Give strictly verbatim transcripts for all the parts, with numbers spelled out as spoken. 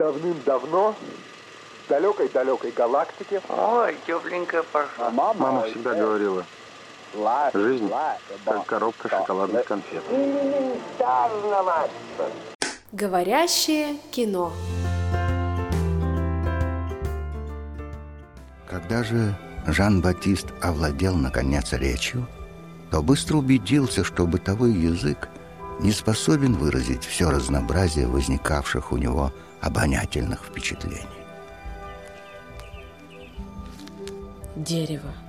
Давным-давно в далекой-далекой галактике. Ой, тепленькая пошла. Мама всегда говорила, жизнь как коробка шоколадных конфет. Говорящее кино. Когда же Жан-Батист овладел, наконец, речью, то быстро убедился, что бытовой язык не способен выразить все разнообразие возникавших у него обонятельных впечатлений. Дерево.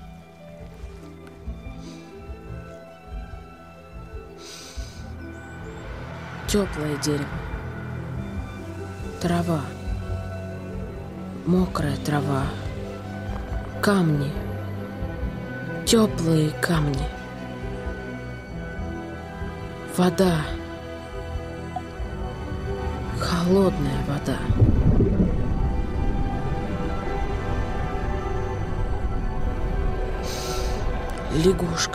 Теплое дерево. Трава. Мокрая трава. Камни. Теплые камни. Вода. Холодная вода. Лягушка.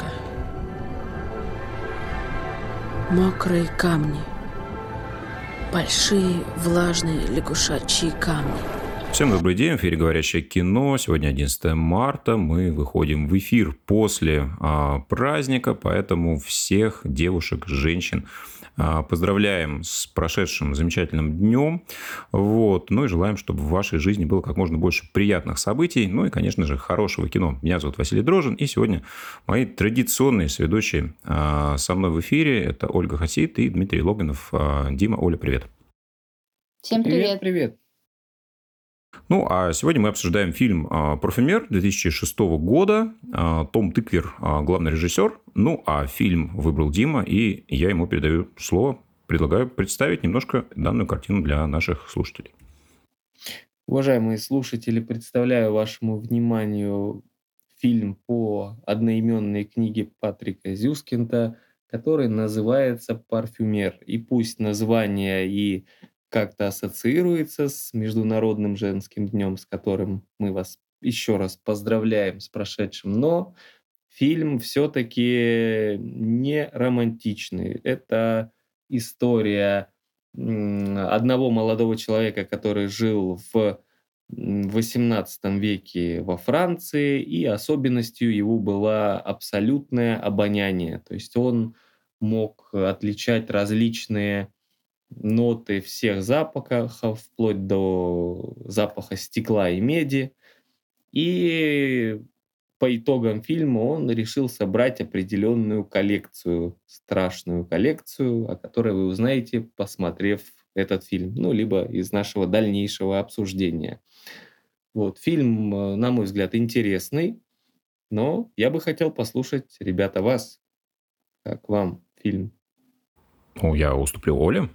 Мокрые камни. Большие влажные лягушачьи камни. Всем добрый день, в эфире «Говорящее кино». Сегодня одиннадцатое марта, мы выходим в эфир после а, праздника, поэтому всех девушек, женщин а, поздравляем с прошедшим замечательным днем. Вот. Ну и желаем, чтобы в вашей жизни было как можно больше приятных событий, ну и, конечно же, хорошего кино. Меня зовут Василий Дрожжин, и сегодня мои традиционные соведущие а, со мной в эфире – это Ольга Хасид и Дмитрий Логинов. А, Дима, Оля, привет. Всем привет. Привет, привет. Ну, а сегодня мы обсуждаем фильм «Парфюмер» две тысячи шестого года. Том Тыквер – главный режиссер. Ну, а фильм выбрал Дима, и я ему передаю слово. Предлагаю представить немножко данную картину для наших слушателей. Уважаемые слушатели, представляю вашему вниманию фильм по одноименной книге Патрика Зюскинда, который называется «Парфюмер». И пусть название и как-то ассоциируется с Международным женским днем, с которым мы вас еще раз поздравляем с прошедшим, но фильм все-таки не романтичный. Это история одного молодого человека, который жил в восемнадцатом веке во Франции, и особенностью его было абсолютное обоняние. То есть он мог отличать различные ноты всех запахов, вплоть до запаха стекла и меди. И по итогам фильма он решил собрать определенную коллекцию, страшную коллекцию, о которой вы узнаете, посмотрев этот фильм, ну, либо из нашего дальнейшего обсуждения. Вот. Фильм, на мой взгляд, интересный, но я бы хотел послушать, ребята, вас. Как вам фильм? Ну, я уступлю Оле.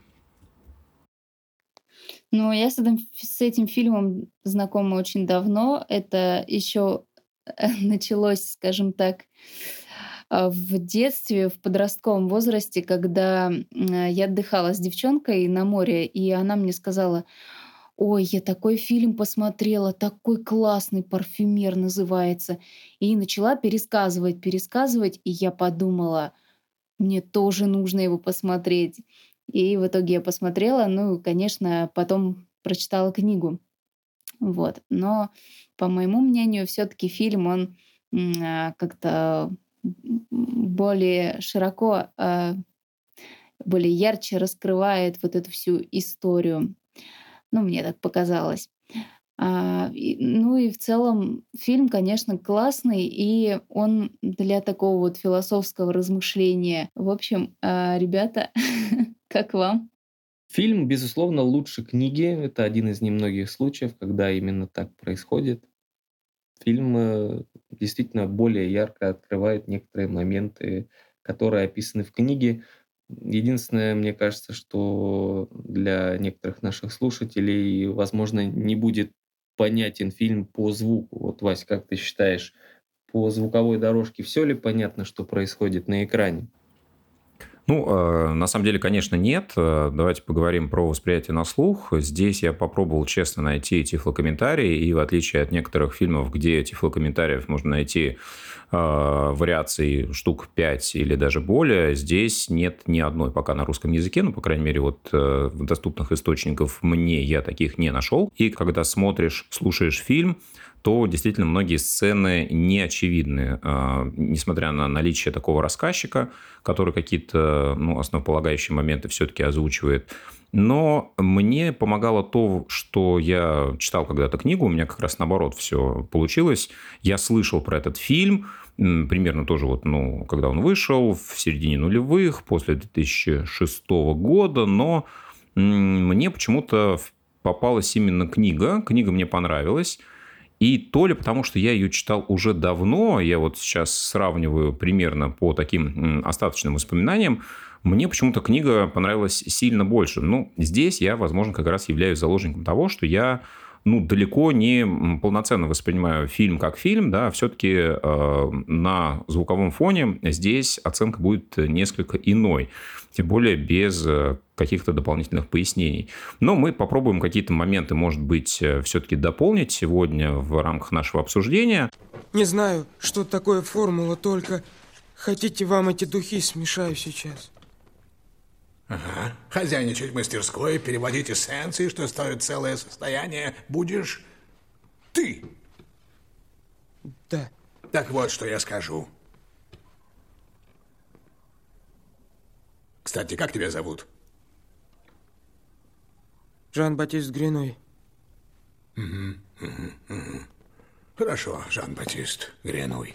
Ну, я с этим, с этим фильмом знакома очень давно. Это еще началось, скажем так, в детстве, в подростковом возрасте, когда я отдыхала с девчонкой на море, и она мне сказала: «Ой, я такой фильм посмотрела, такой классный, «Парфюмер» называется». И начала пересказывать, пересказывать, и я подумала, мне тоже нужно его посмотреть. И в итоге я посмотрела, ну, конечно, потом прочитала книгу. Вот. Но, по моему мнению, все-таки фильм, он м, как-то более широко, э, более ярче раскрывает вот эту всю историю. Ну, мне так показалось. А, и- ну и в целом фильм, конечно, классный, и он для такого вот философского размышления. В общем, а, ребята, как вам? Фильм, безусловно, лучше книги. Это один из немногих случаев, когда именно так происходит. Фильм э, действительно более ярко открывает некоторые моменты, которые описаны в книге. Единственное, мне кажется, что для некоторых наших слушателей, возможно, не будет понятен фильм по звуку. Вот, Вась, как ты считаешь, по звуковой дорожке все ли понятно, что происходит на экране? Ну, э, на самом деле, конечно, нет. Э, Давайте поговорим про восприятие на слух. Здесь я попробовал честно найти тифлокомментарии, и в отличие от некоторых фильмов, где тифлокомментариев можно найти э, вариаций штук пять или даже более, здесь нет ни одной пока на русском языке, ну, по крайней мере, вот э, доступных источников мне я таких не нашел. И когда смотришь, слушаешь фильм, то действительно многие сцены не очевидны, несмотря на наличие такого рассказчика, который какие-то ну, основополагающие моменты все-таки озвучивает. Но мне помогало то, что я читал когда-то книгу, у меня как раз наоборот все получилось. Я слышал про этот фильм, примерно тоже вот, ну, когда он вышел, в середине нулевых, после две тысячи шестого года, но мне почему-то попалась именно книга, книга мне понравилась. И то ли потому, что я ее читал уже давно, я вот сейчас сравниваю примерно по таким остаточным воспоминаниям, мне почему-то книга понравилась сильно больше. Ну, здесь я, возможно, как раз являюсь заложником того, что я ну, далеко не полноценно воспринимаю фильм как фильм, да, все-таки э, на звуковом фоне здесь оценка будет несколько иной, тем более без каких-то дополнительных пояснений. Но мы попробуем какие-то моменты, может быть, все-таки дополнить сегодня в рамках нашего обсуждения. Не знаю, что такое формула, только хотите вам эти духи смешаю сейчас. Ага. Хозяйничать в мастерской, переводить эссенции, что стоит целое состояние, будешь ты. Да. Так вот, что я скажу. Кстати, как тебя зовут? Жан-Батист Гренуй. Угу, угу, угу. Хорошо, Жан-Батист Гренуй.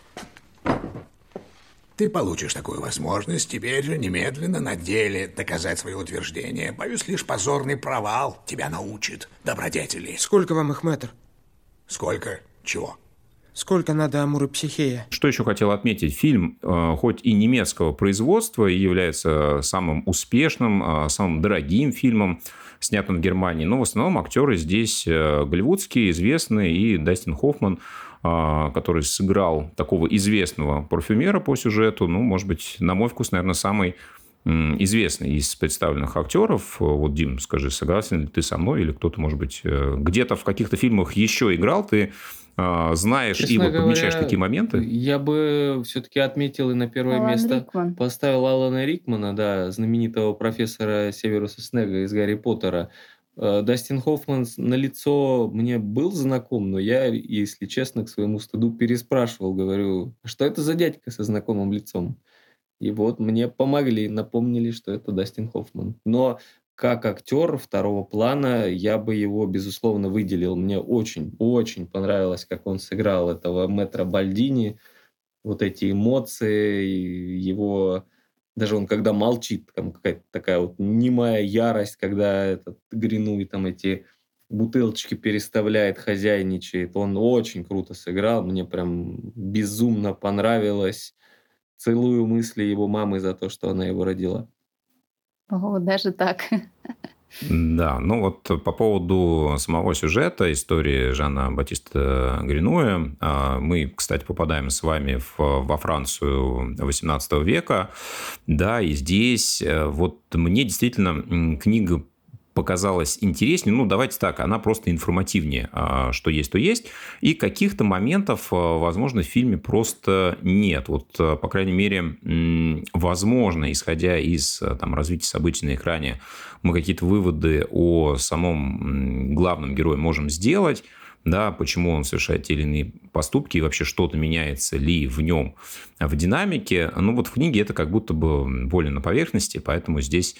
Ты получишь такую возможность теперь же немедленно на деле доказать свое утверждение. Боюсь, лишь позорный провал тебя научит добродетели. Сколько вам их, мэтр? Сколько? Чего? Сколько надо Амур и Психея? Что еще хотел отметить? Фильм, хоть и немецкого производства, и является самым успешным, самым дорогим фильмом, снятым в Германии, но в основном актеры здесь голливудские, известные, и Дастин Хоффман, который сыграл такого известного парфюмера по сюжету, ну, может быть, на мой вкус, наверное, самый известный из представленных актеров. Вот, Дим, скажи, согласен ли ты со мной, или кто-то, может быть, где-то в каких-то фильмах еще играл, ты знаешь, честно и вот говоря, подмечаешь такие моменты? Я бы все-таки отметил и на первое Алан место Рикман. поставил Алана Рикмана, да, знаменитого профессора Северуса Снега из «Гарри Поттера». Дастин Хоффман на лицо мне был знаком, но я, если честно, к своему стыду переспрашивал, говорю, что это за дядька со знакомым лицом? И вот мне помогли, напомнили, что это Дастин Хоффман. Но как актер второго плана я бы его, безусловно, выделил. Мне очень-очень понравилось, как он сыграл этого мэтра Бальдини. Вот эти эмоции, его... Даже он, когда молчит, там какая-то такая вот немая ярость, когда этот Гренуй там эти бутылочки переставляет, хозяйничает. Он очень круто сыграл. Мне прям безумно понравилось. Целую мысли его мамы за то, что она его родила. О, даже так. Да, ну вот по поводу самого сюжета, истории Жана-Батиста Гренуя, мы, кстати, попадаем с вами в, во Францию восемнадцатого века, да, и здесь вот мне действительно книга показалась интереснее, ну, давайте так, она просто информативнее, что есть, то есть, и каких-то моментов, возможно, в фильме просто нет. Вот, по крайней мере, возможно, исходя из там, развития событий на экране, мы какие-то выводы о самом главном герое можем сделать, да, почему он совершает те или иные поступки, и вообще что-то меняется ли в нем в динамике. Ну, вот в книге это как будто бы более на поверхности, поэтому здесь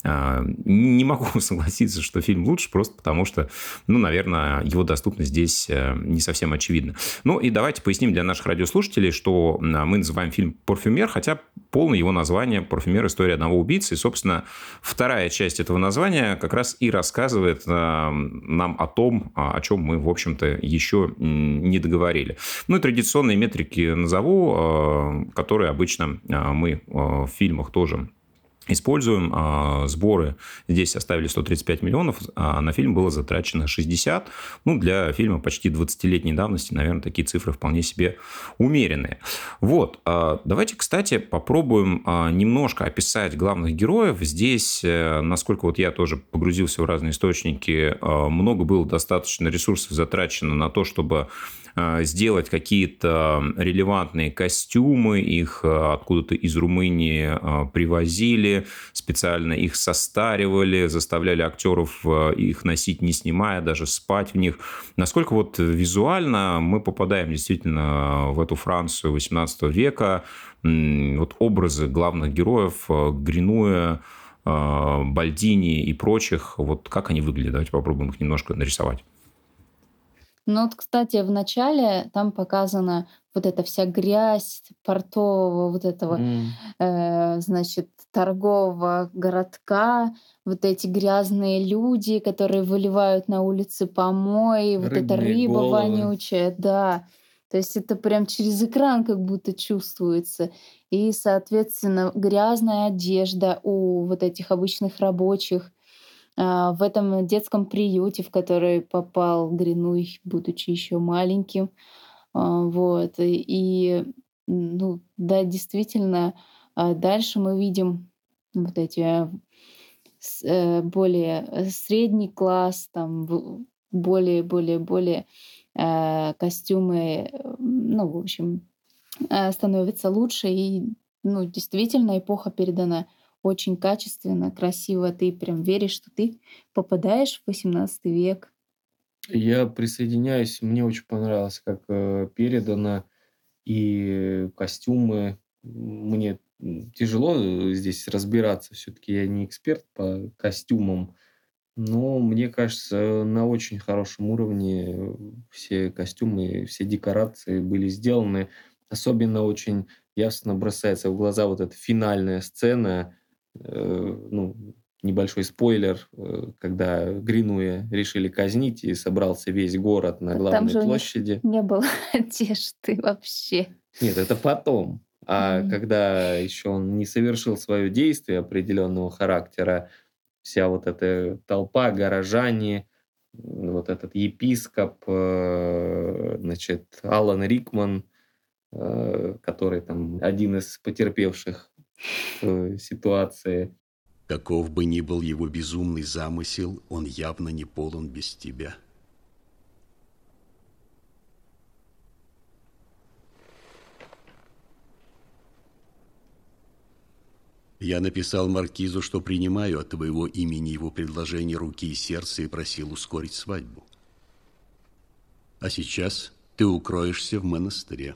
не могу согласиться, что фильм лучше, просто потому что, ну, наверное, его доступность здесь не совсем очевидна. Ну, и давайте поясним для наших радиослушателей, что мы называем фильм «Парфюмер», хотя полное его название «Парфюмер. История одного убийцы». И, собственно, вторая часть этого названия как раз и рассказывает нам о том, о чем мы, в общем-то, еще не договорили. Ну, и традиционные метрики назову, которые обычно мы в фильмах тоже используем. А, сборы здесь составили сто тридцать пять миллионов, а на фильм было затрачено шестьдесят. Ну, для фильма почти двадцатилетней давности, наверное, такие цифры вполне себе умеренные. Вот. А, давайте, кстати, попробуем а, немножко описать главных героев. Здесь, а, насколько вот я тоже погрузился в разные источники, а, много было достаточно ресурсов затрачено на то, чтобы сделать какие-то релевантные костюмы, их откуда-то из Румынии привозили, специально их состаривали, заставляли актеров их носить, не снимая, даже спать в них. Насколько вот визуально мы попадаем действительно в эту Францию восемнадцатого века, вот образы главных героев, Гринуя, Бальдини и прочих, вот как они выглядят? Давайте попробуем их немножко нарисовать. Ну вот, кстати, в начале там показана вот эта вся грязь портового, вот этого, М. э, значит, торгового городка, вот эти грязные люди, которые выливают на улице помои, вот эта Рыбные рыба головы. вонючая, да. То есть это прям через экран как будто чувствуется. И, соответственно, грязная одежда у вот этих обычных рабочих. А, в этом детском приюте, в который попал Гринуй, будучи еще маленьким. А, Вот. И, и, ну, да, действительно, а дальше мы видим вот эти э, с- э, более э, средний класс, там в- более, более, более э, костюмы, э, ну, в общем, э, становятся лучше. И, ну, действительно, эпоха передана очень качественно, красиво. Ты прям веришь, что ты попадаешь в восемнадцатый век. Я присоединяюсь, мне очень понравилось, как э, передано, и костюмы. Мне м, тяжело э, здесь разбираться, все-таки я не эксперт по костюмам, но мне кажется, на очень хорошем уровне э, все костюмы, все декорации были сделаны. Особенно очень ясно бросается в глаза вот эта финальная сцена, э, ну, небольшой спойлер, э, когда Гринуя решили казнить, и собрался весь город на Там главной же у них площади. не было одежды вообще. Нет, это потом. А М. когда еще он не совершил свое действие определенного характера, вся вот эта толпа, горожане, м, вот этот епископ, э, значит, Алан Рикман, э, который там один из потерпевших в ситуации. Каков бы ни был его безумный замысел, он явно не полон без тебя. Я написал маркизу, что принимаю от твоего имени его предложение руки и сердца и просил ускорить свадьбу. А сейчас ты укроешься в монастыре.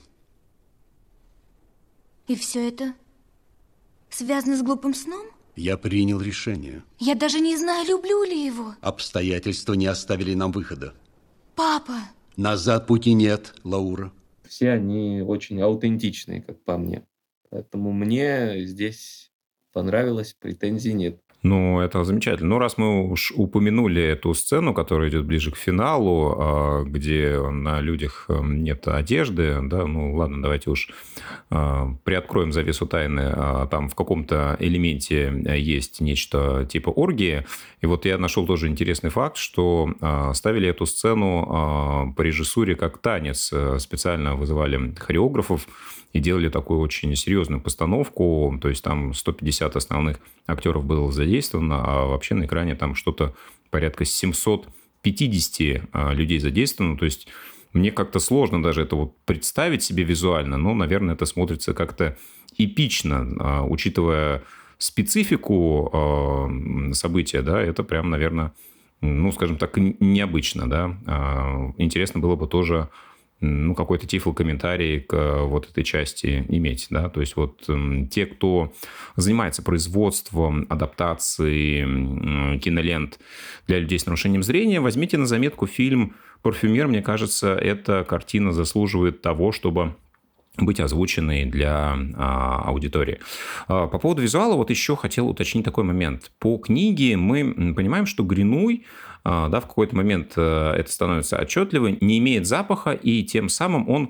И все это связано с глупым сном? Я принял решение. Я даже не знаю, люблю ли его. Обстоятельства не оставили нам выхода. Папа! Назад пути нет, Лаура. Все они очень аутентичные, как по мне. Поэтому мне здесь понравилось, претензий нет. Ну, это замечательно. Ну, раз мы уж упомянули эту сцену, которая идет ближе к финалу, а, где на людях нет одежды, да, ну, ладно, давайте уж а, приоткроем завесу тайны. А, Там в каком-то элементе есть нечто типа оргии. И вот я нашел тоже интересный факт, что а, ставили эту сцену а, по режиссуре как танец. А, Специально вызывали хореографов и делали такую очень серьезную постановку. То есть там сто пятьдесят основных актеров было задействовано, а вообще на экране там что-то порядка семьсот пятьдесят а, людей задействовано. То есть мне как-то сложно даже это вот представить себе визуально, но, наверное, это смотрится как-то эпично, а, учитывая специфику а, события, да, это прям, наверное, ну, скажем так, н- необычно, да. А, Интересно было бы тоже ну, какой-то тифлокомментарий к э, вот этой части иметь, да, то есть вот м, те, кто занимается производством, адаптацией м, кинолент для людей с нарушением зрения, возьмите на заметку фильм «Парфюмер». Мне кажется, эта картина заслуживает того, чтобы быть озвученной для а, аудитории. А, По поводу визуала вот еще хотел уточнить такой момент. По книге мы м, понимаем, что Гринуй, а, да, в какой-то момент а, это становится отчетливо, не имеет запаха, и тем самым он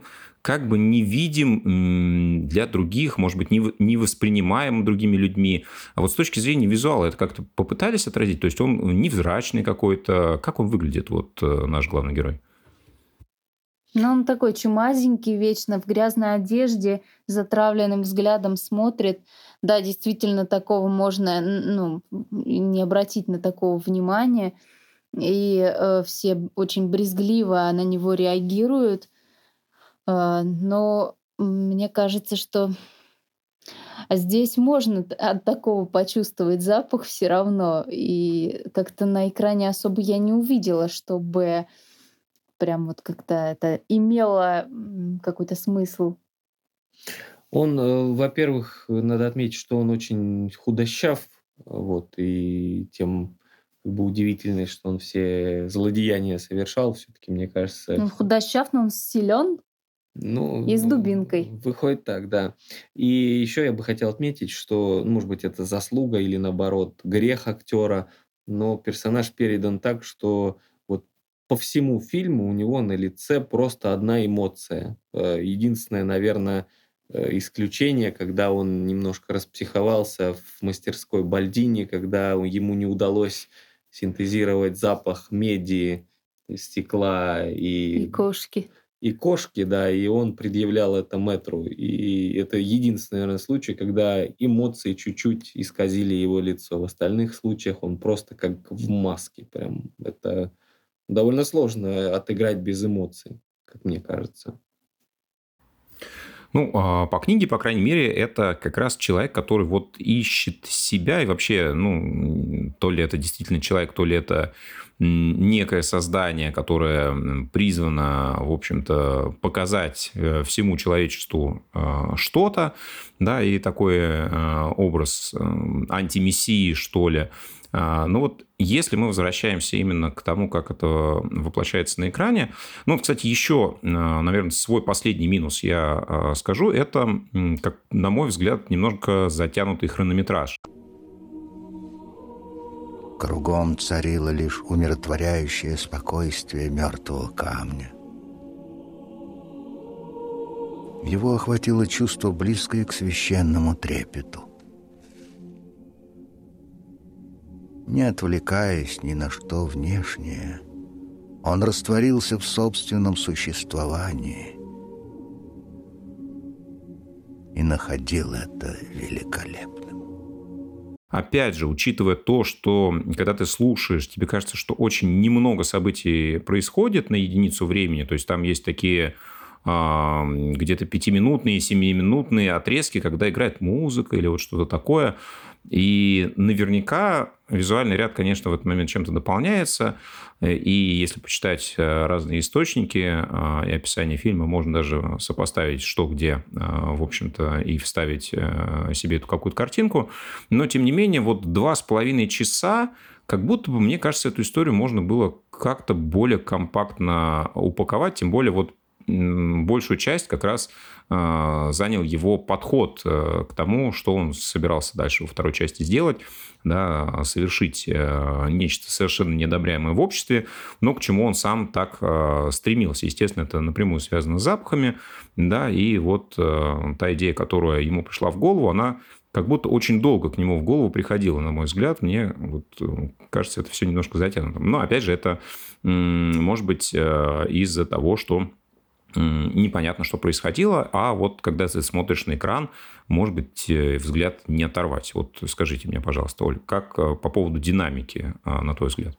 как бы невидим для других, может быть, не воспринимаем другими людьми. А вот с точки зрения визуала это как-то попытались отразить? То есть он невзрачный какой-то. Как он выглядит, вот наш главный герой? Ну, он такой чумазенький, вечно в грязной одежде, затравленным взглядом смотрит. Да, действительно, такого можно, ну, не обратить на такого внимания. И э, все очень брезгливо на него реагируют. Э, но мне кажется, что здесь можно от такого почувствовать запах все равно. И как-то на экране особо я не увидела, чтобы прям вот как-то это имело какой-то смысл. Он, э, во-первых, надо отметить, что он очень худощав, вот, и тем как бы удивительно, что он все злодеяния совершал. Все-таки, мне кажется... Он худощав, но он силен Ну, и с дубинкой. Выходит так, да. И еще я бы хотел отметить, что, ну, может быть, это заслуга или, наоборот, грех актера, но персонаж передан так, что вот по всему фильму у него на лице просто одна эмоция. Э, Единственное, наверное, э, исключение, когда он немножко распсиховался в мастерской Бальдини, когда ему не удалось синтезировать запах меди, стекла И и кошки. и кошки, да, и он предъявлял это мэтру. И это единственный, наверное, случай, когда эмоции чуть-чуть исказили его лицо. В остальных случаях он просто как в маске. Прям это довольно сложно отыграть без эмоций, как мне кажется. Ну, а по книге, по крайней мере, это как раз человек, который вот ищет себя и вообще, ну, то ли это действительно человек, то ли это некое создание, которое призвано, в общем-то, показать всему человечеству что-то, да, и такой образ антимессии, что ли. Ну вот, если мы возвращаемся именно к тому, как это воплощается на экране, ну, кстати, еще, наверное, свой последний минус я скажу, это, как, на мой взгляд, немножко затянутый хронометраж. Кругом царило лишь умиротворяющее спокойствие мертвого камня. Его охватило чувство, близкое к священному трепету. Не отвлекаясь ни на что внешнее, он растворился в собственном существовании и находил это великолепным. Опять же, учитывая то, что когда ты слушаешь, тебе кажется, что очень немного событий происходит на единицу времени, то есть там есть такие а, где-то пятиминутные, семиминутные отрезки, когда играет музыка или вот что-то такое. И наверняка визуальный ряд, конечно, в этот момент чем-то дополняется. И если почитать разные источники и описание фильма, можно даже сопоставить, что где, в общем-то, и вставить себе эту какую-то картинку. Но, тем не менее, вот два с половиной часа, как будто бы, мне кажется, эту историю можно было как-то более компактно упаковать. Тем более, вот большую часть как раз занял его подход к тому, что он собирался дальше во второй части сделать, да, совершить нечто совершенно неодобряемое в обществе, но к чему он сам так стремился. Естественно, это напрямую связано с запахами, да, и вот та идея, которая ему пришла в голову, она как будто очень долго к нему в голову приходила, на мой взгляд. Мне вот кажется, это все немножко затянуто. Но, опять же, это может быть из-за того, что непонятно, что происходило, а вот когда ты смотришь на экран, может быть, взгляд не оторвать. Вот скажите мне, пожалуйста, Оль, как по поводу динамики, на твой взгляд?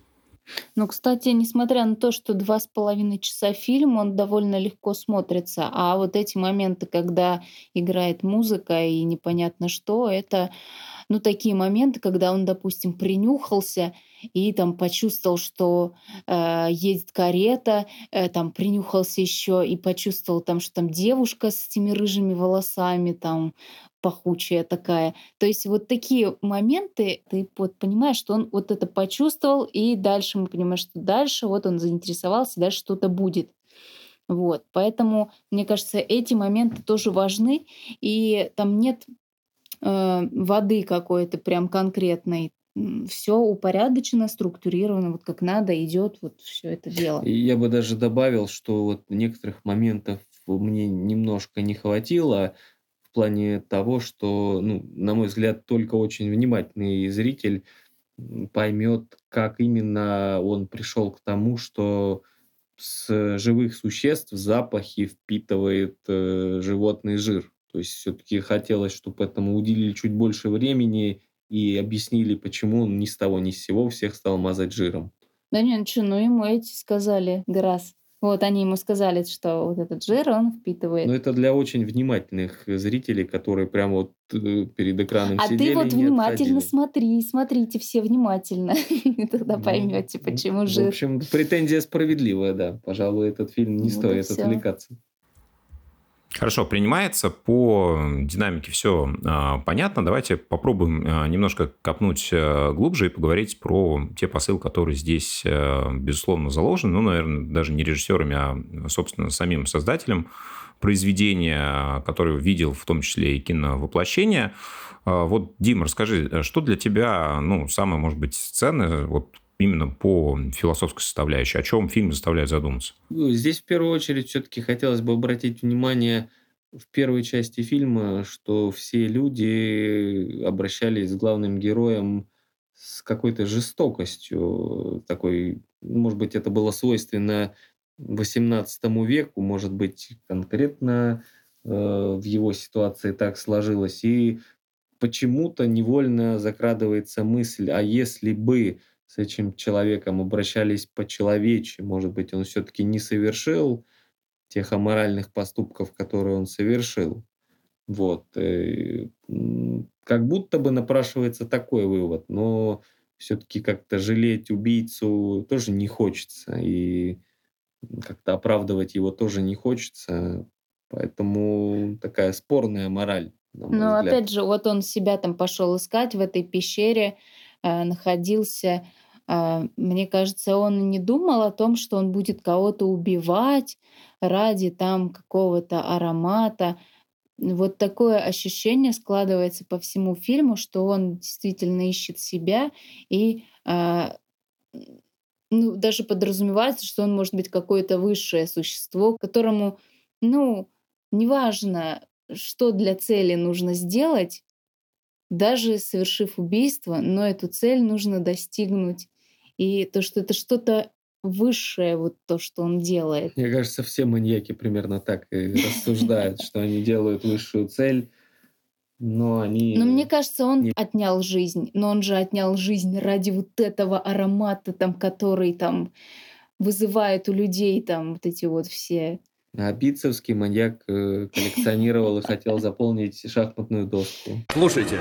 Ну, кстати, несмотря на то, что два с половиной часа фильм, он довольно легко смотрится, а вот эти моменты, когда играет музыка и непонятно что, это, ну, такие моменты, когда он, допустим, принюхался и там почувствовал, что э, едет карета, э, там принюхался еще и почувствовал там, что там девушка с этими рыжими волосами, там пахучая такая. То есть вот такие моменты, ты вот понимаешь, что он вот это почувствовал, и дальше мы понимаем, что дальше вот он заинтересовался, дальше что-то будет. Вот. Поэтому, мне кажется, эти моменты тоже важны, и там нет э, воды какой-то прям конкретной. все упорядочено, структурировано, вот как надо идет вот все это дело. И я бы даже добавил, что вот некоторых моментов мне немножко не хватило в плане того, что, ну, на мой взгляд, только очень внимательный зритель м, поймет, как именно он пришел к тому, что с живых существ запахи впитывает э, животный жир. То есть все-таки хотелось, чтобы этому уделили чуть больше времени и объяснили, почему он ни с того ни с сего всех стал мазать жиром. Да не, ну чё, ну ему эти сказали раз. Вот они ему сказали, что вот этот жир он впитывает. Но это для очень внимательных зрителей, которые прямо вот э, перед экраном А ты сидели вот и не внимательно отходили. смотри, смотрите все внимательно, и тогда Ну, поймете, м, почему в жир. общем, претензия справедливая, да. Пожалуй, этот фильм не Вот и стоит все. отвлекаться. Хорошо, принимается по динамике все понятно. Давайте попробуем а, немножко копнуть а, глубже и поговорить про те посылы, которые здесь, а, безусловно, заложены. Ну, наверное, даже не режиссерами, а, собственно, самим создателем произведения, который видел в том числе и киновоплощение. А, Вот, Дим, расскажи, что для тебя, ну, самое, может быть, ценное, вот именно по философской составляющей, о чем фильм заставляет задуматься? Ну, Здесь в первую очередь все-таки хотелось бы обратить внимание в первой части фильма, что все люди обращались с главным героем с какой-то жестокостью, такой, ну, может быть, это было свойственно восемнадцатому веку, может быть, конкретно э, в его ситуации так сложилось. И почему-то невольно закрадывается мысль, а если бы с этим человеком обращались по-человечьи, может быть, он все-таки не совершил тех аморальных поступков, которые он совершил. Вот. э, м, Как будто бы напрашивается такой вывод, но все-таки как-то жалеть убийцу тоже не хочется, и как-то оправдывать его тоже не хочется, поэтому такая спорная мораль, на мой Но взгляд. опять же, вот он себя там пошел искать в этой пещере, э, находился. А, Мне кажется, он и не думал о том, что он будет кого-то убивать ради там какого-то аромата. Вот такое ощущение складывается по всему фильму, что он действительно ищет себя и а, м, ну, даже подразумевается, что он может быть какое-то высшее существо, которому, ну, неважно, что для цели нужно сделать, даже совершив убийство, но эту цель нужно достигнуть. И то, что это что-то высшее, вот то, что он делает. Мне кажется, все маньяки примерно так и рассуждают, что они делают высшую цель, но Но мне они кажется, он не... отнял жизнь, но он же отнял жизнь ради вот этого аромата, там, который там вызывает у людей там вот эти вот все. А битцевский маньяк э, коллекционировал и хотел заполнить шахматную доску. Слушайте,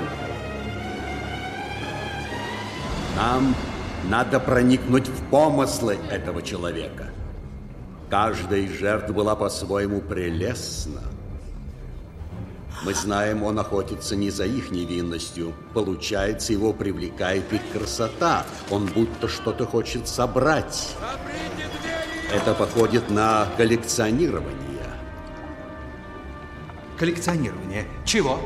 нам надо проникнуть в помыслы этого человека. Каждая из жертв была по-своему прелестна. Мы знаем, он охотится не за их невинностью. Получается, его привлекает их красота. Он будто что-то хочет собрать. Это походит на коллекционирование. Коллекционирование. Чего?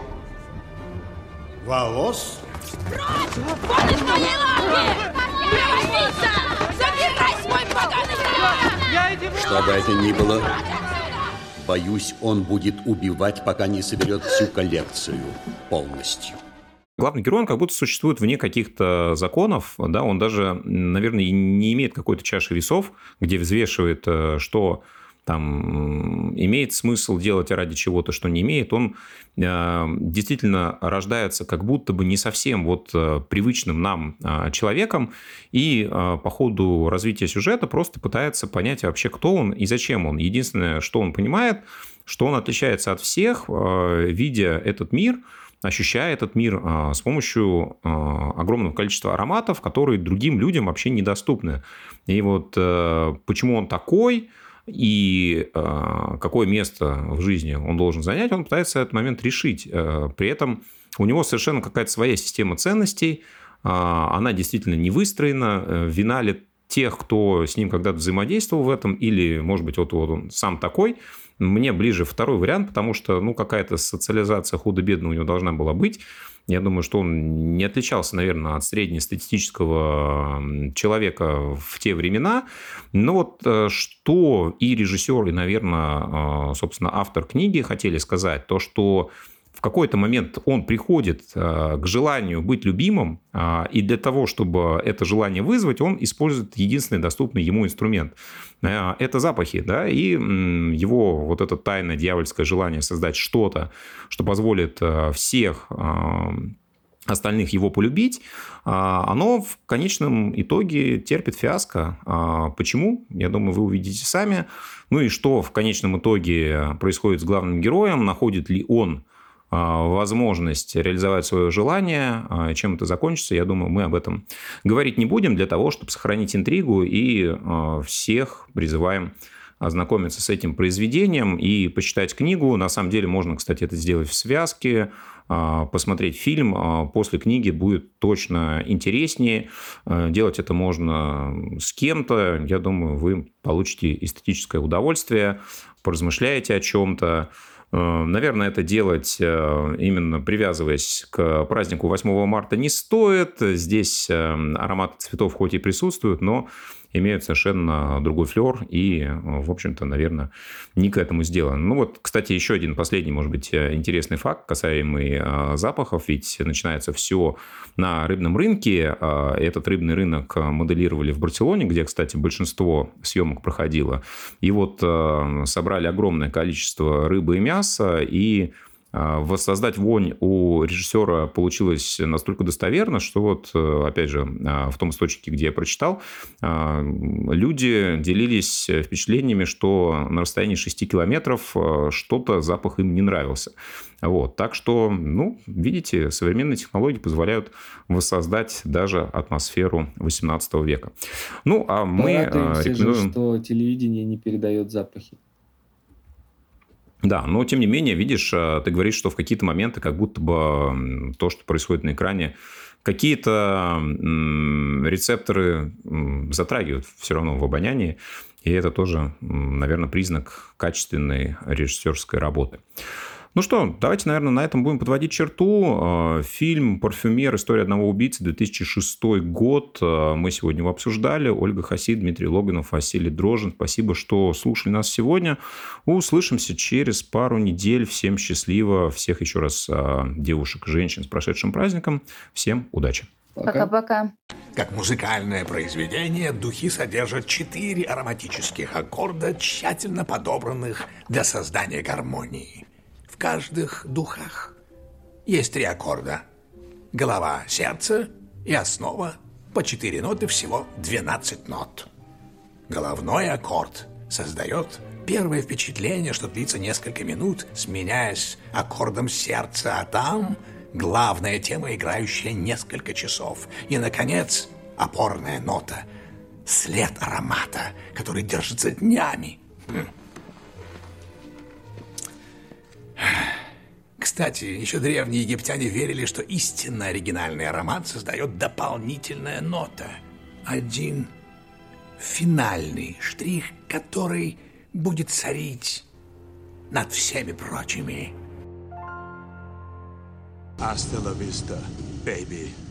Волос? Вон из моей лапки! Проводница! Забирай свой поганый храм! Что бы это ни было, боюсь, он будет убивать, пока не соберет всю коллекцию полностью. Главный герой, он как будто существует вне каких-то законов, да, он даже, наверное, и не имеет какой-то чаши весов, где взвешивает, э, что там м, имеет смысл делать, а ради чего-то, что не имеет. Он э, действительно рождается как будто бы не совсем вот э, привычным нам э, человеком, и э, по ходу развития сюжета просто пытается понять вообще, кто он и зачем он. Единственное, что он понимает, что он отличается от всех, э, видя этот мир, ощущая этот мир а, с помощью а, огромного количества ароматов, которые другим людям вообще недоступны. И вот а, почему он такой и а, какое место в жизни он должен занять, он пытается этот момент решить. А, при этом у него совершенно какая-то своя система ценностей, а, она действительно не выстроена. Вина ли тех, кто с ним когда-то взаимодействовал в этом, или, может быть, вот, вот он сам такой. Мне ближе второй вариант, потому что, ну, какая-то социализация худо-бедно у него должна была быть. Я думаю, что он не отличался, наверное, от среднестатистического человека в те времена. Но вот что и режиссер, и, наверное, собственно, автор книги хотели сказать, то, что в какой-то момент он приходит к желанию быть любимым, и для того, чтобы это желание вызвать, он использует единственный доступный ему инструмент. Это запахи, да, и его вот это тайное дьявольское желание создать что-то, что позволит всех остальных его полюбить, оно в конечном итоге терпит фиаско. Почему? Я думаю, вы увидите сами. Ну и что в конечном итоге происходит с главным героем? Находит ли он возможность реализовать свое желание, чем это закончится, я думаю, мы об этом говорить не будем, для того, чтобы сохранить интригу, и всех призываем ознакомиться с этим произведением и почитать книгу. На самом деле можно, кстати, это сделать в связке, посмотреть фильм. После книги будет точно интереснее. Делать это можно с кем-то. Я думаю, вы получите эстетическое удовольствие, поразмышляете о чем-то. Наверное, это делать, именно привязываясь к празднику восьмого марта, не стоит. Здесь ароматы цветов хоть и присутствуют, но имеют совершенно другой флер и, в общем-то, наверное, не к этому сделано. Ну вот, кстати, еще один последний, может быть, интересный факт, касаемый запахов. Ведь начинается все на рыбном рынке. Этот рыбный рынок моделировали в Барселоне, где, кстати, большинство съемок проходило. И вот собрали огромное количество рыбы и мяса, и воссоздать вонь у режиссера получилось настолько достоверно, что вот, опять же, в том источнике, где я прочитал, люди делились впечатлениями, что на расстоянии шести километров что-то запах им не нравился. Вот. Так что, ну, видите, современные технологии позволяют воссоздать даже атмосферу восемнадцатого века. Ну, а мы рекомендуем... Же, что телевидение не передает запахи. Да, но тем не менее, видишь, ты говоришь, что в какие-то моменты как будто бы то, что происходит на экране, какие-то рецепторы затрагивают все равно в обонянии, и это тоже, наверное, признак качественной режиссерской работы. Ну что, давайте, наверное, на этом будем подводить черту. Фильм «Парфюмер. История одного убийцы», две тысячи шестой год. Мы сегодня его обсуждали. Ольга Хасид, Дмитрий Логинов, Василий Дрожжин. Спасибо, что слушали нас сегодня. Услышимся через пару недель. Всем счастливо. Всех еще раз девушек и женщин с прошедшим праздником. Всем удачи. Пока-пока. Как музыкальное произведение, духи содержат четыре ароматических аккорда, тщательно подобранных для создания гармонии. В каждых духах есть три аккорда. Голова, сердце и основа. По четыре ноты, всего двенадцать нот. Головной аккорд создает первое впечатление, что длится несколько минут, сменяясь аккордом сердца, а там главная тема, играющая несколько часов. И, наконец, опорная нота. След аромата, который держится днями. Кстати, еще древние египтяне верили, что истинно оригинальный аромат создает дополнительная нота. Один финальный штрих, который будет царить над всеми прочими. Hasta la vista, baby.